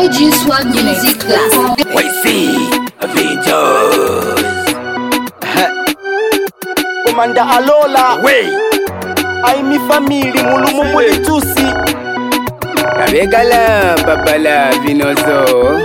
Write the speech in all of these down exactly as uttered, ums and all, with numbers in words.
L G Swag Music Class. Y C Avengers. Commander Alola. Wey. I mi family mulumu mulitusi. Kabegala babala vinozo.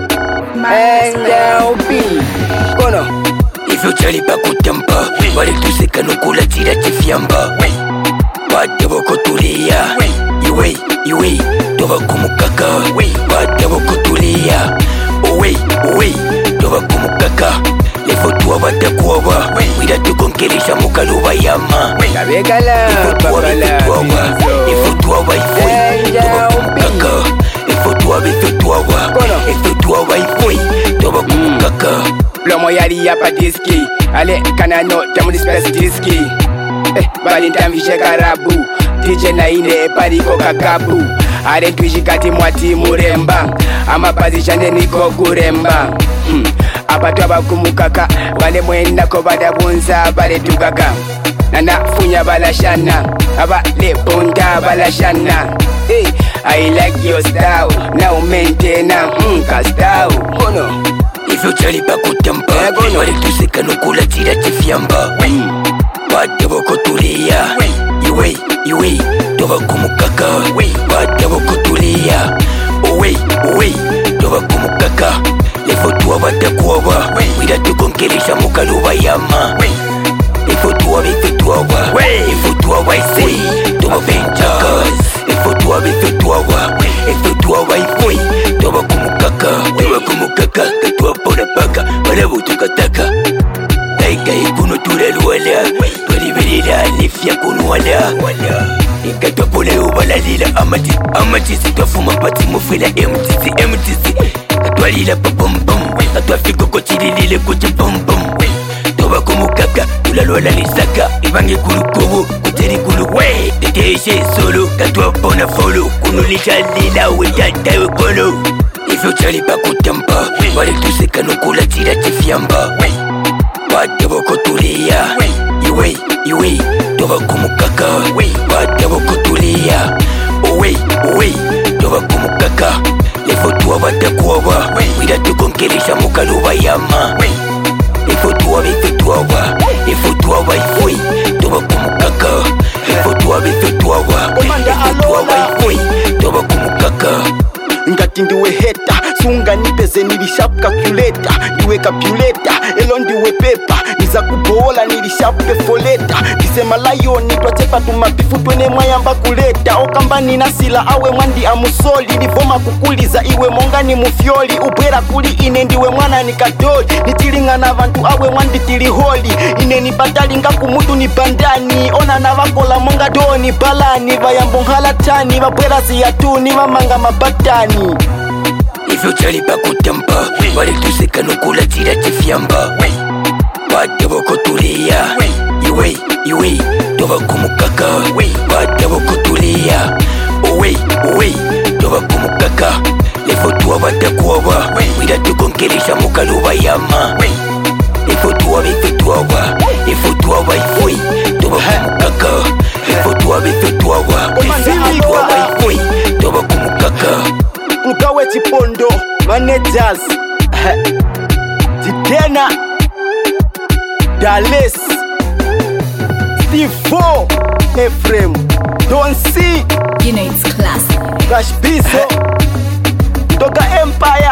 Enda upi. Kono. Ifyo chali pa kutampa. Wale tuseka nukula tira tifiamba. Wey. Badabo kotulia. Iwe, iwe. Toba kumukaka. Wey. Badabo kotulia. Owe, owe. Toba kumukaka. Lefo tuwa batakuwa. Wida tukonkelisha mukaluba yama. Kabegala babala vinozo. Ifo tuwa waifoi. Toba kumukaka. Ifo tuwa bifo tuwa wa. Ifo tuwa waifoi. Toba kumukaka. Plomo yari yapa diski. Ale kanano tamu space diski. Eh, bali ntamvishe karabu. D J na ine pariko kakabu. Ale twishi kati mwati muremba. Ama pazishane niko kuremba. Hmm. Abatu abakumukaka. Wale mwenda ko badabunza bale tukaka. Nana funya balashana. Abale bunda balashana. Hey, I like your style. Now maintain a mka style. Kono. Ifyo chali pa kutampa. Wale tuseka nukula tira tifiamba. Badabo kotulia. Iwe, iwe. Toba kumukaka. Badabo kotulia. Owe, owe. Toba kumukaka. Lefo tuwa batakuwa. Wida tukonkelisha mukaluba yama. Ifo tuwa bife tuwa wa. Ifo tuwa waisi. Toba Avengers. Ifo tuwa bife tuwa wa. Ifo tuwa waifoi. Toba kumukaka. Toba kumukaka. Katuwa pona paka. Balabu tukataka. Taika ikuno tuleluwala. Twalibilila nifya kunuwala. Ikatwa pole ubalalila amati. Amati sitwafuma pati mufila M T C M T C. Katwalila pa bum bum. Katwafiko kochililile kucha bum bum. Toba kumukaka. Tulalwala nisaka. Ibange kulukubu. Kuteri kuluwe. Teteshe solo. Katwa pona follow. Kunulisha lila wetata wekolo. Ifyo chali pa kutampa. Wale tuseka nukula tira tifiamba. Badabo kotulia. Iwe, iwe. Toba kumukaka. Badabo kotulia. Owe, owe. Toba kumukaka. Lefo tuwa batakuwa. Wida tukonkelisha mukaluba yama. Ifo tuwa bife tuwa wa. Ifo tuwa waifoi. Toba kumukaka. Ifo tuwa bife tuwa wa. Ifo tuwa waifoi. Toba kumukaka. Ngati ndiwe heta, sunga nipeze nilishapu calculator. Ndiwe calculator, elo ndiwe pepa. Niza kubola nilishapu foleta. Kisema layoni twachepa tumapifu twene mwayamba kuleta. Okamba nina sila awe mwandi amusoli. Livoma kukuliza iwe monga ni mufyoli. Ubwera kuli ine ndiwe mwana ni kadoli. Nitilingana vantu awe mwandi tiliholi. Ine ni batalinga kumutu ni bandani. Ona na vakola monga doni balani. Vayambo halatani, vabwera ziyatuni, vamanga mabatani. Ifyo chali pa kutampa. Wale tuseka nukula tira tifiamba. Badabo kotulia. Iwe, iwe. Toba kumukaka. Badabo kotulia. Owe, owe. Toba kumukaka. Lefo tuwa batakuwa. Wida tukonkelisha mukaluba yama. Ifo tuwa bife tuwa wa. Ifo tuwa waifoi. Toba kumukaka. Ifo tuwa bife tuwa wa. Ifo tuwa waifoi. Toba kumukaka. Lukawe chipondo, managers Titena Dallas Steve four Ephraim Don't see You know it's classic. Cash Biso Toka Empire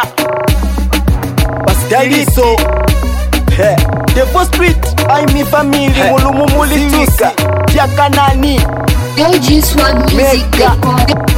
Pasdaliso Devo Street I mi family Mulumu mulitusi Tia Kanani L G Swag Music Mega Class.